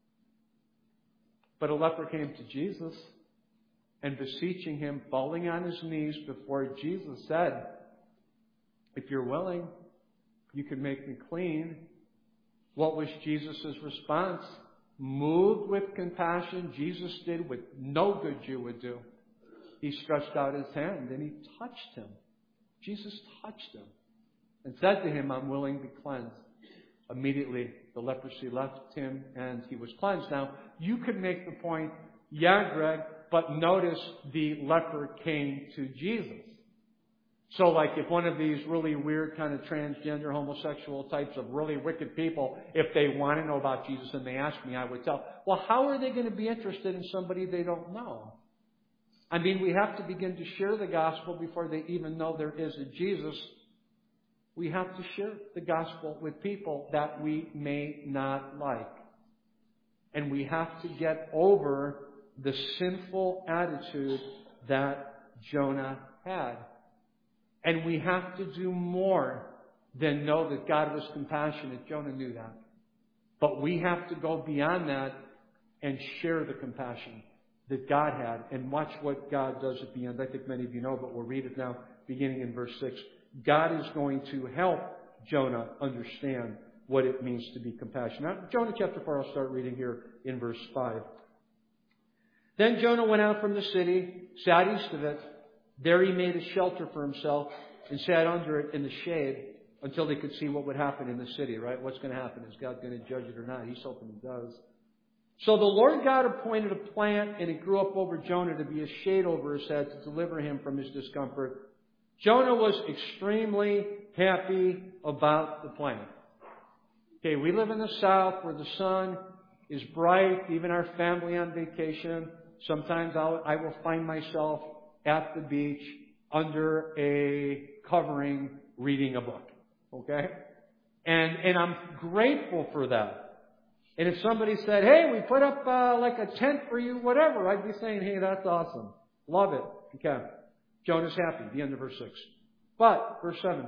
But a leper came to Jesus and beseeching Him, falling on his knees before Jesus, said, if you're willing, you can make me clean. What was Jesus' response? Moved with compassion, Jesus did what no good Jew would do. He stretched out His hand and He touched him. Jesus touched him and said to him, I'm willing to be cleansed. Immediately, the leprosy left him and he was cleansed. Now, you could make the point, yeah, Greg, but notice the leper came to Jesus. So like if one of these really weird kind of transgender homosexual types of really wicked people, if they want to know about Jesus and they ask me, I would tell, well, how are they going to be interested in somebody they don't know? I mean, we have to begin to share the gospel before they even know there is a Jesus. We have to share the gospel with people that we may not like. And we have to get over the sinful attitude that Jonah had. And we have to do more than know that God was compassionate. Jonah knew that. But we have to go beyond that and share the compassion that God had. And watch what God does at the end. I think many of you know, but we'll read it now, beginning in verse six. God is going to help Jonah understand what it means to be compassionate. Now, Jonah chapter four, I'll start reading here in verse five. Then Jonah went out from the city, sat east of it. There he made a shelter for himself and sat under it in the shade until they could see what would happen in the city, right? What's going to happen? Is God going to judge it or not? He's hoping He does. So the Lord God appointed a plant, and it grew up over Jonah to be a shade over his head to deliver him from his discomfort. Jonah was extremely happy about the plant. Okay, we live in the South where the sun is bright, even our family on vacation. Sometimes I'll, I will find myself at the beach under a covering reading a book. Okay? And, and I'm grateful for that. And if somebody said, hey, we put up uh, like a tent for you, whatever, I'd be saying, hey, that's awesome. Love it. Okay. Jonah's happy. The end of verse six. But, verse seven.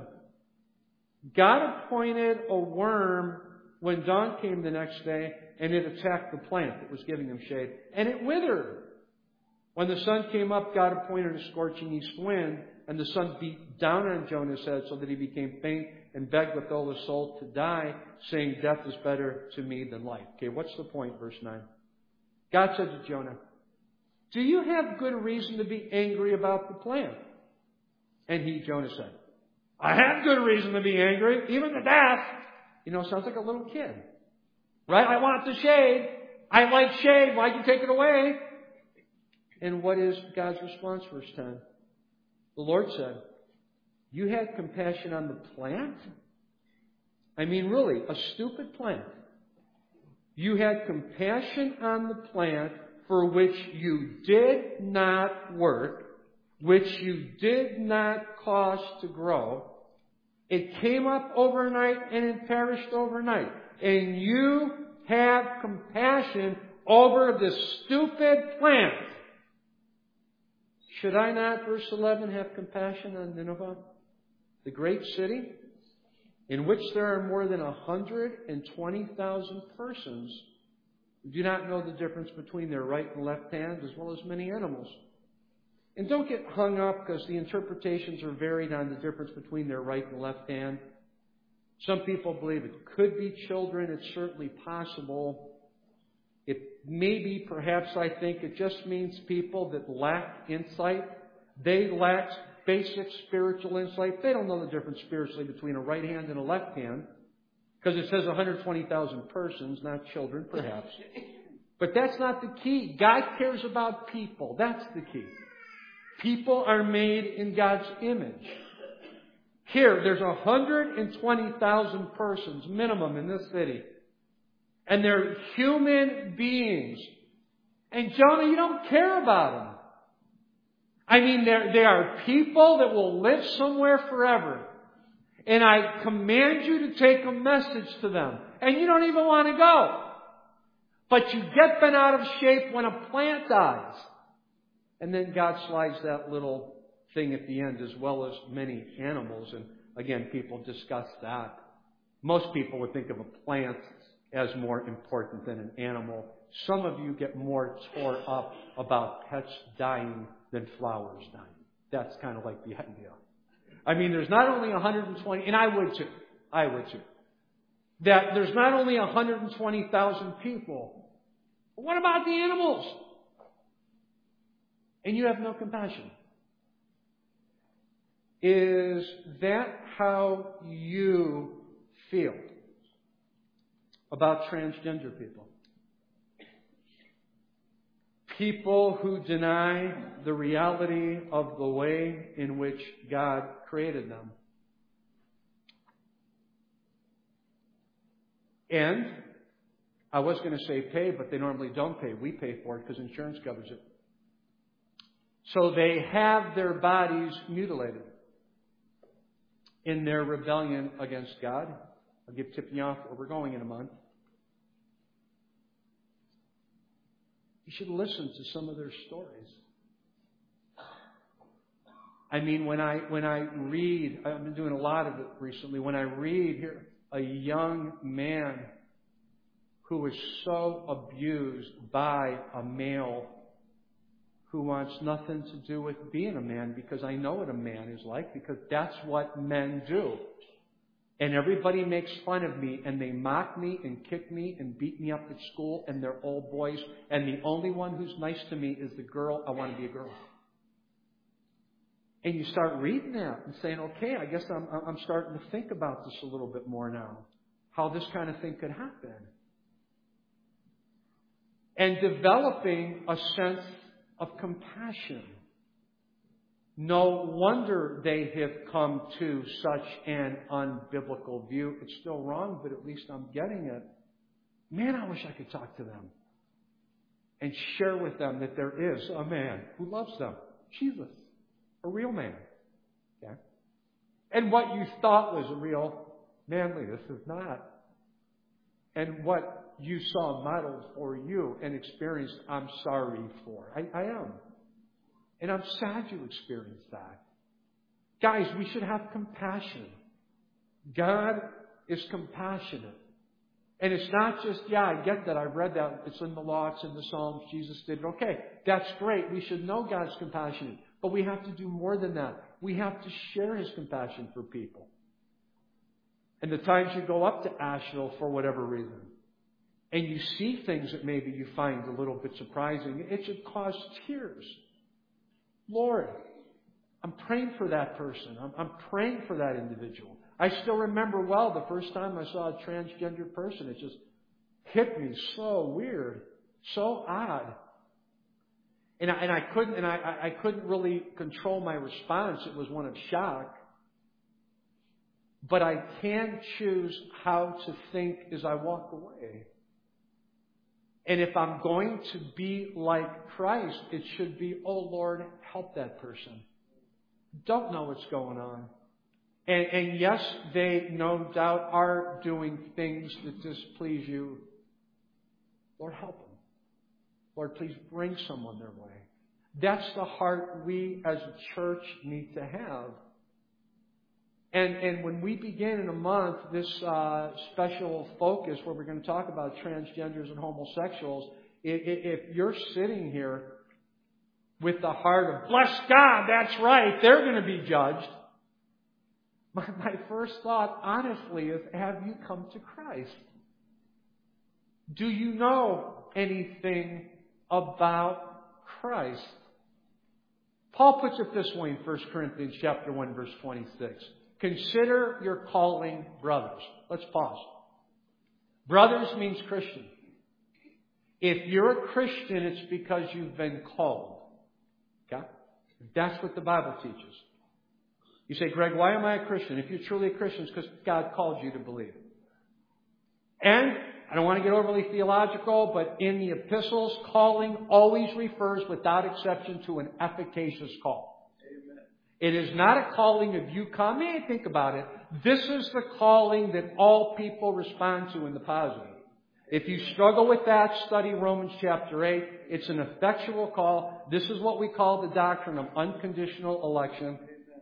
God appointed a worm when dawn came the next day, and it attacked the plant that was giving him shade, and it withered. When the sun came up, God appointed a scorching east wind, and the sun beat down on Jonah's head so that he became faint and begged with all his soul to die, saying, death is better to me than life. Okay, what's the point? Verse nine. God said to Jonah, do you have good reason to be angry about the plant? And he, Jonah, said, I have good reason to be angry, even to death. You know, sounds like a little kid. Right? I want the shade. I like shade. Why'd you take it away? And what is God's response? Verse ten. The Lord said, you had compassion on the plant? I mean, really, a stupid plant. You had compassion on the plant for which you did not work, which you did not cause to grow. It came up overnight and it perished overnight. And you have compassion over this stupid plant. Should I not, verse eleven, have compassion on Nineveh, the great city, in which there are more than one hundred twenty thousand persons who do not know the difference between their right and left hand, as well as many animals? And don't get hung up because the interpretations are varied on the difference between their right and left hand. Some people believe it could be children. It's certainly possible. It may be, perhaps, I think, it just means people that lack insight. They lack basic spiritual insight. They don't know the difference spiritually between a right hand and a left hand. Because it says one hundred twenty thousand persons, not children, perhaps. But that's not the key. God cares about people. That's the key. People are made in God's image. Here, there's one hundred twenty thousand persons minimum in this city. And they're human beings. And Jonah, you don't care about them. I mean, they are people that will live somewhere forever. And I command you to take a message to them. And you don't even want to go. But you get bent out of shape when a plant dies. And then God slides that little thing at the end, as well as many animals. And again, people discuss that. Most people would think of a plant as more important than an animal. Some of you get more tore up about pets dying than flowers dying. That's kind of like the idea. I mean, there's not only one hundred twenty, and I would too, I would too, that there's not only one hundred twenty thousand people, but what about the animals? And you have no compassion. Is that how you feel about transgender people? People who deny the reality of the way in which God created them. And I was going to say pay, but they normally don't pay. We pay for it because insurance covers it. So they have their bodies mutilated in their rebellion against God. I'll give tipping off where we're going in a month. You should listen to some of their stories. I mean, when I when I read, I've been doing a lot of it recently, when I read here a young man who was so abused by a male who wants nothing to do with being a man, because I know what a man is like, because that's what men do. And everybody makes fun of me, and they mock me and kick me and beat me up at school, and they're all boys. And the only one who's nice to me is the girl. I want to be a girl. And you start reading that and saying, okay, I guess I'm, I'm starting to think about this a little bit more now. How this kind of thing could happen. And developing a sense of compassion. No wonder they have come to such an unbiblical view. It's still wrong, but at least I'm getting it. Man, I wish I could talk to them and share with them that there is a man who loves them. Jesus, a real man. Okay? And what you thought was a real manliness is not. And what you saw modeled for you and experienced, I'm sorry for. I, I am. And I'm sad you experienced that. Guys, we should have compassion. God is compassionate. And it's not just, yeah, I get that. I've read that. It's in the law. It's in the Psalms. Jesus did it. Okay, that's great. We should know God's compassionate. But we have to do more than that. We have to share His compassion for people. And the times you go up to Asheville for whatever reason, and you see things that maybe you find a little bit surprising, it should cause tears. Lord, I'm praying for that person. I'm, I'm praying for that individual. I still remember well the first time I saw a transgender person. It just hit me so weird, so odd. And I, and I couldn't and I, I couldn't really control my response. It was one of shock. But I can choose how to think as I walk away. And if I'm going to be like Christ, it should be, oh Lord, help that person. Don't know what's going on. And, and yes, they no doubt are doing things that displease you. Lord, help them. Lord, please bring someone their way. That's the heart we as a church need to have. And, and when we begin in a month this uh, special focus where we're going to talk about transgenders and homosexuals, if, if you're sitting here with the heart of, bless God, that's right, they're going to be judged. My, my first thought, honestly, is have you come to Christ? Do you know anything about Christ? Paul puts it this way in First Corinthians chapter one, verse twenty-six. Consider your calling, brothers. Let's pause. Brothers means Christian. If you're a Christian, it's because you've been called. Okay? That's what the Bible teaches. You say, Greg, why am I a Christian? If you're truly a Christian, it's because God called you to believe. And I don't want to get overly theological, but in the epistles, calling always refers without exception to an efficacious call. It is not a calling of you come in. Think about it. This is the calling that all people respond to in the positive. If you struggle with that, study Romans chapter eight. It's an effectual call. This is what we call the doctrine of unconditional election.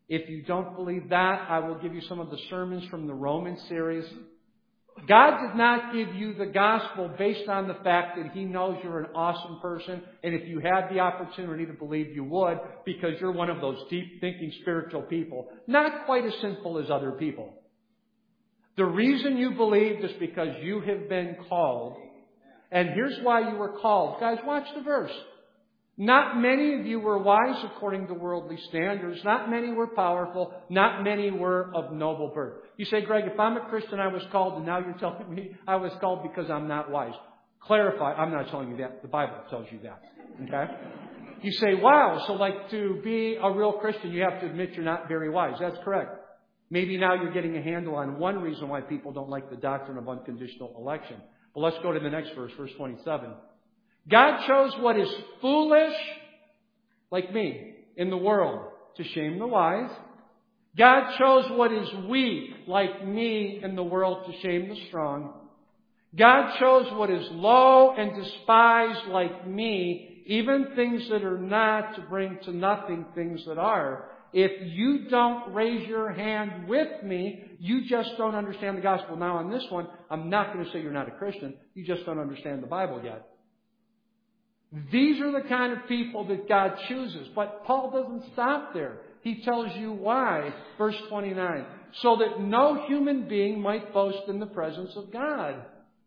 If you don't believe that, I will give you some of the sermons from the Roman series. God did not give you the gospel based on the fact that He knows you're an awesome person, and if you had the opportunity to believe, you would, because you're one of those deep-thinking spiritual people. Not quite as sinful as other people. The reason you believed is because you have been called. And here's why you were called. Guys, watch the verse. Not many of you were wise according to worldly standards. Not many were powerful. Not many were of noble birth. You say, Greg, if I'm a Christian, I was called, and now you're telling me I was called because I'm not wise. Clarify, I'm not telling you that. The Bible tells you that. Okay? You say, wow, so like to be a real Christian, you have to admit you're not very wise. That's correct. Maybe now you're getting a handle on one reason why people don't like the doctrine of unconditional election. But let's go to the next verse, verse twenty-seven. God chose what is foolish, like me, in the world, to shame the wise. God chose what is weak, like me, in the world, to shame the strong. God chose what is low and despised, like me, even things that are not, to bring to nothing things that are. If you don't raise your hand with me, you just don't understand the gospel. Now on this one, I'm not going to say you're not a Christian. You just don't understand the Bible yet. These are the kind of people that God chooses. But Paul doesn't stop there. He tells you why. Verse twenty-nine. So that no human being might boast in the presence of God.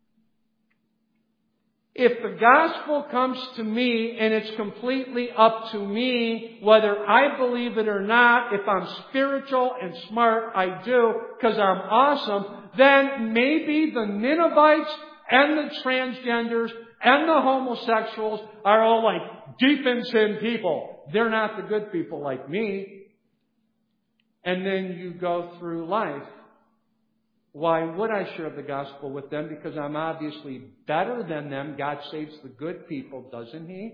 If the gospel comes to me and it's completely up to me whether I believe it or not, if I'm spiritual and smart, I do because I'm awesome, then maybe the Ninevites and the transgenders and the homosexuals are all like deep in sin people. They're not the good people like me. And then you go through life. Why would I share the gospel with them? Because I'm obviously better than them. God saves the good people, doesn't He?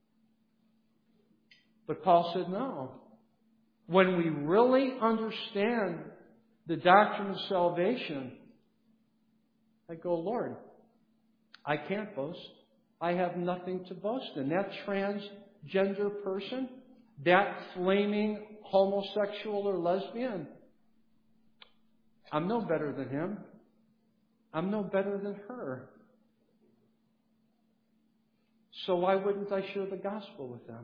But Paul said no. When we really understand the doctrine of salvation, I go, Lord, I can't boast. I have nothing to boast in. That transgender person, that flaming homosexual or lesbian, I'm no better than him. I'm no better than her. So why wouldn't I share the gospel with them?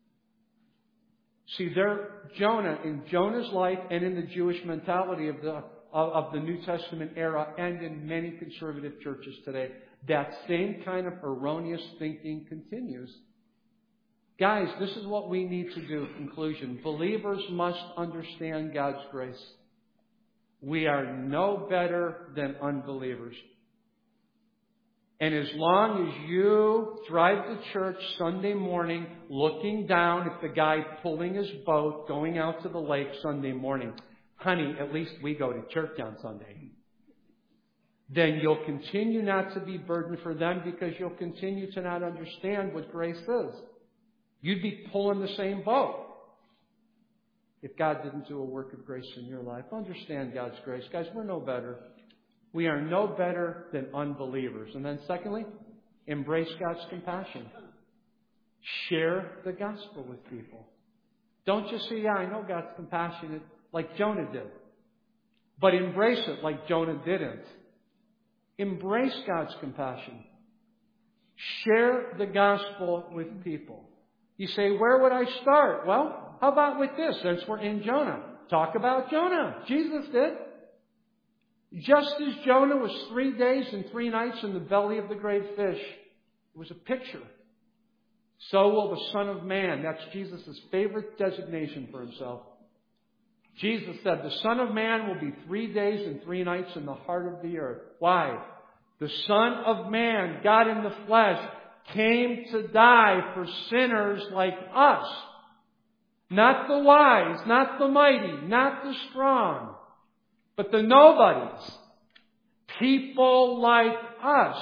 See, they're Jonah, in Jonah's life and in the Jewish mentality of the of, of the New Testament era and in many conservative churches today, that same kind of erroneous thinking continues. Guys, this is what we need to do. Conclusion. Believers must understand God's grace. We are no better than unbelievers. And as long as you drive to church Sunday morning looking down at the guy pulling his boat going out to the lake Sunday morning, honey, at least we go to church on Sunday, then you'll continue not to be burdened for them because you'll continue to not understand what grace is. You'd be pulling the same boat if God didn't do a work of grace in your life. Understand God's grace. Guys, we're no better. We are no better than unbelievers. And then secondly, embrace God's compassion. Share the gospel with people. Don't just say, yeah, I know God's compassionate like Jonah did. But embrace it like Jonah didn't. Embrace God's compassion. Share the gospel with people. You say, where would I start? Well, how about with this, since we're in Jonah? Talk about Jonah. Jesus did. Just as Jonah was three days and three nights in the belly of the great fish, it was a picture. So will the Son of Man. That's Jesus' favorite designation for himself. Jesus said, the Son of Man will be three days and three nights in the heart of the earth. Why? The Son of Man, God in the flesh, came to die for sinners like us. Not the wise, not the mighty, not the strong, but the nobodies. People like us.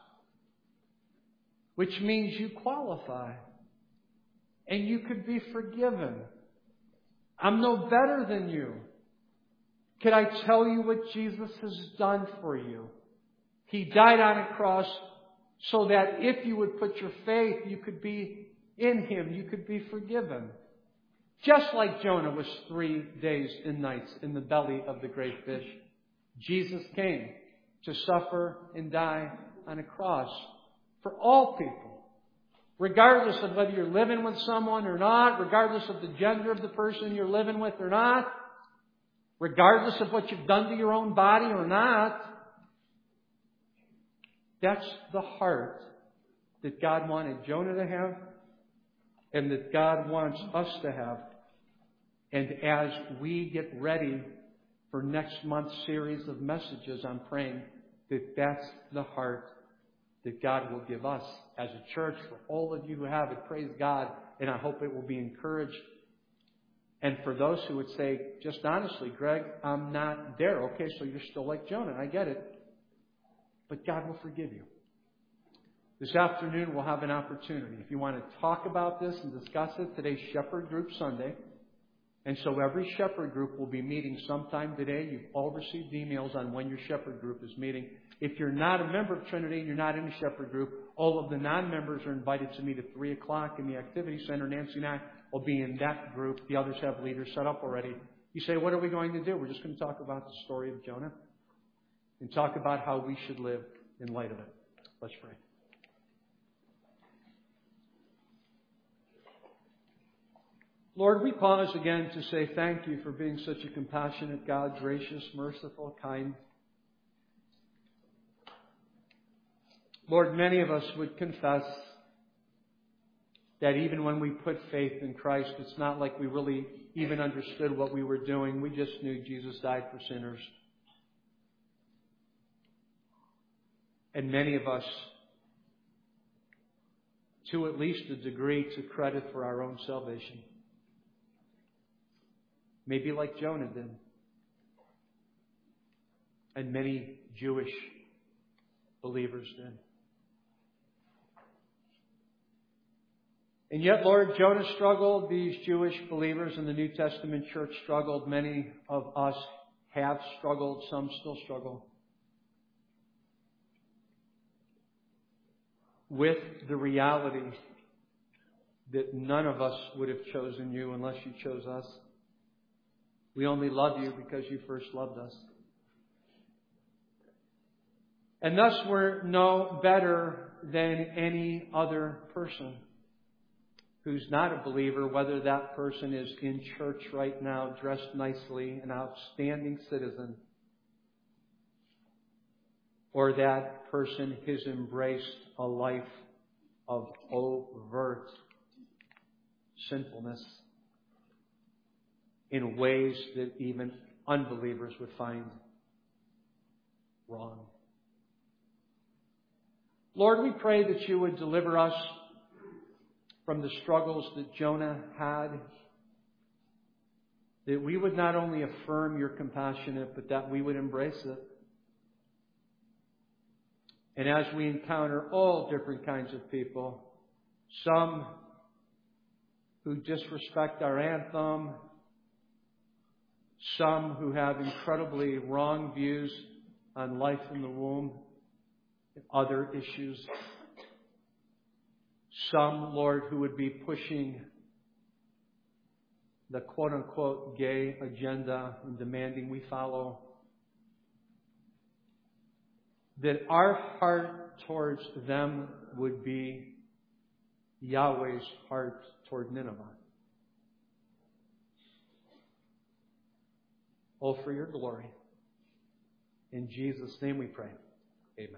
Which means you qualify. And you could be forgiven. I'm no better than you. Can I tell you what Jesus has done for you? He died on a cross so that if you would put your faith, you could be in Him. You could be forgiven. Just like Jonah was three days and nights in the belly of the great fish, Jesus came to suffer and die on a cross for all people. Regardless of whether you're living with someone or not, regardless of the gender of the person you're living with or not, regardless of what you've done to your own body or not, that's the heart that God wanted Jonah to have and that God wants us to have. And as we get ready for next month's series of messages, I'm praying that that's the heart that God will give us as a church. For all of you who have it, praise God, and I hope it will be encouraged. And for those who would say, just honestly, Greg, I'm not there. Okay, so you're still like Jonah. I get it. But God will forgive you. This afternoon, we'll have an opportunity. If you want to talk about this and discuss it, today's Shepherd Group Sunday. And so every Shepherd Group will be meeting sometime today. You've all received emails on when your Shepherd Group is meeting. If you're not a member of Trinity and you're not in a Shepherd Group, all of the non-members are invited to meet at three o'clock in the Activity Center. Nancy and I will be in that group. The others have leaders set up already. You say, what are we going to do? We're just going to talk about the story of Jonah and talk about how we should live in light of it. Let's pray. Lord, we pause again to say thank you for being such a compassionate God, gracious, merciful, kind. Lord, many of us would confess that even when we put faith in Christ, it's not like we really even understood what we were doing. We just knew Jesus died for sinners. And many of us, to at least a degree, took credit for our own salvation. Maybe like Jonah did. And many Jewish believers did. And yet, Lord, Jonah struggled. These Jewish believers in the New Testament church struggled. Many of us have struggled. Some still struggle with the reality that none of us would have chosen you unless you chose us. We only love you because you first loved us. And thus we're no better than any other person who's not a believer, whether that person is in church right now, dressed nicely, an outstanding citizen, or that person has embraced a life of overt sinfulness in ways that even unbelievers would find wrong. Lord, we pray that you would deliver us from the struggles that Jonah had, that we would not only affirm your compassionate, but that we would embrace it. And as we encounter all different kinds of people, some who disrespect our anthem, some who have incredibly wrong views on life in the womb and other issues. Some, Lord, who would be pushing the quote-unquote gay agenda and demanding we follow. That our heart towards them would be Yahweh's heart toward Nineveh. Oh, for your glory. In Jesus' name we pray.